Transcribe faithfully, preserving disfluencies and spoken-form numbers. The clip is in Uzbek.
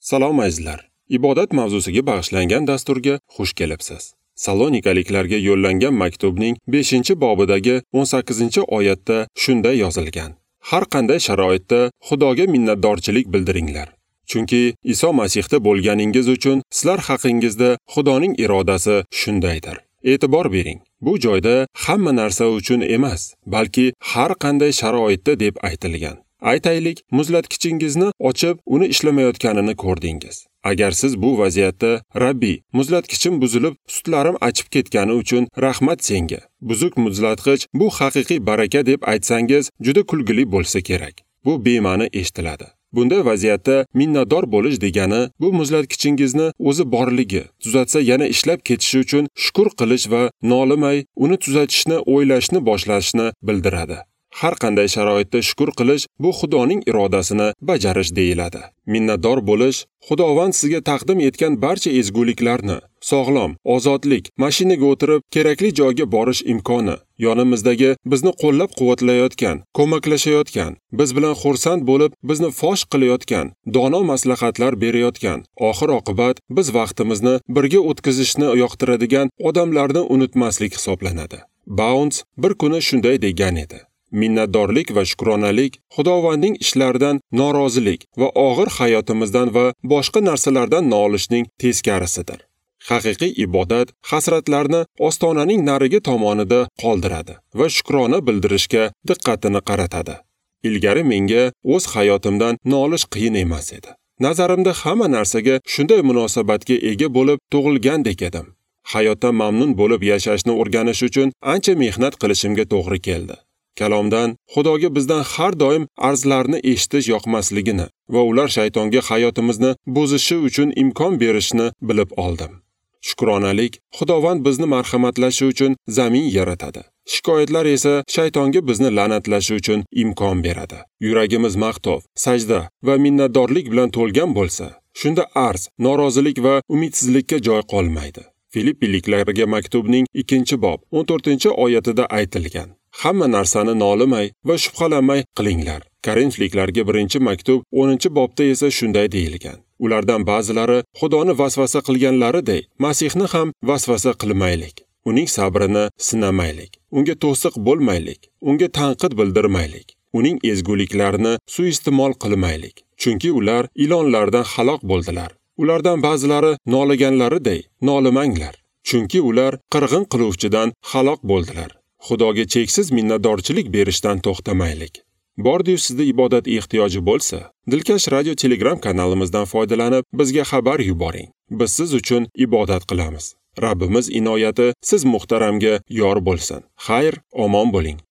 Salom azizlar. Ibodat mavzusiga bag'ishlangan dasturga xush kelibsiz. Salonikaliklarga yo'llangan maktubning beshinchi bobidagi o'n sakkizinchi oyatda shunday yozilgan: Har qanday sharoitda Xudoga minnatdorchilik bildiringlar. Chunki Iso Masihda bo'lganingiz uchun sizlar haqingizda Xudoning irodasi shundaydir. E'tibor bering. Bu joyda hamma narsa uchun emas, balki har qanday sharoitda deb aytilgan. Aytaylik, muzlatkichingizni ochib, uni ishlamayotganini ko'rdingiz. Agar siz bu vaziyatda Rabbi, muzlatkichim buzilib, sutlarim achib ketgani uchun rahmat senga. Buzuq muzlatgich bu haqiqiy baraka deb aytsangiz, juda kulgili bo'lsa kerak. Bu bema'ni eshitiladi. Bunday vaziyatda minnatdor bo'lish degani bu muzlatkichingizni o'zi borligi, tuzatsa yana ishlab ketishi uchun shukr qilish va nolimay uni tuzatishni o'ylashni boshlashni bildiradi. Har qanday sharoitda shukr qilish bu Xudoning irodasini bajarish deyiladi. Minnatdor bo'lish Xudovand sizga taqdim etgan barcha ezguliklarni, sog'lom, ozodlik, mashinaga o'tirib kerakli joyga borish imkoni, yonimizdagi bizni qo'llab-quvvatlayotgan, ko'maklashayotgan, biz bilan xursand bo'lib, bizni fosh qilayotgan, dono maslahatlar berayotgan, oxir oqibat biz vaqtimizni birga o'tkazishni yoqtiradigan odamlarni unutmaslik hisoblanadi. Bounds bir kuni shunday degan edi: Minnatdorlik va shukronalik Xudovandning ishlaridan norozilik va og'ir hayotimizdan va boshqa narsalardan nolishning teskarisidir. Haqiqiy ibodat hasratlarni ostonaning narigi tomonida qoldiradi va shukrona bildirishga diqqatini qaratadi. Ilgari menga o'z hayotimdan nolish qiyin emas edi. Nazarimda hamma narsaga shunday munosabatga ega bo'lib tug'ilgandek edim. Hayotdan mamnun bo'lib yashashni o'rganish uchun ancha mehnat qilishimga to'g'ri keldi. Kalomdan Xudoga bizdan har doim arzlarni eshitish yoqmasligini va ular shaytonga hayotimizni buzishi uchun imkon berishni bilib oldim. Shukronalik Xudovand bizni marhamatlashi uchun zamin yaratadi. Shikoyatlar esa shaytonga bizni la'natlashi uchun imkon beradi. Yuragimiz maqtov, sajda va minnatdorlik bilan to'lgan bo'lsa, shunda arz, norozilik va umidsizlikka joy qolmaydi. Filippiliklarga maktubning ikkinchi bob o'n to'rtinchi oyatida aytilgan: Hamma narsani nolimay va shubhalanmay qilinglar. Korinfliklarga birinchi maktub o'ninchi bobda esa shunday deyilgan: Ulardan ba'zilari Xudoni vasvasa qilganlariday Masihni ham vasvasa qilmaylik. Uning sabrini sinamaylik. Unga to'siq bo'lmaylik. Unga tanqid bildirmaylik. Uning ezguliklarini suiiste'mol qilmaylik. Chunki ular ilonlardan halok bo'ldilar. Ulardan ba'zilari nolaganlariday nolimanglar. Chunki ular qirg'in qiluvchidan halok bo'ldilar. Xudoga cheksiz minnatdorchilik berishdan to'xtamaylik. Bordiyu sizda ibodat ehtiyoji bo'lsa, Dilkash radio Telegram kanalimizdan foydalanib bizga xabar yuboring. Biz siz uchun ibodat qilamiz. Rabbimiz inoyati siz muhtaramga yor bo'lsin. Xayr, omon bo'ling.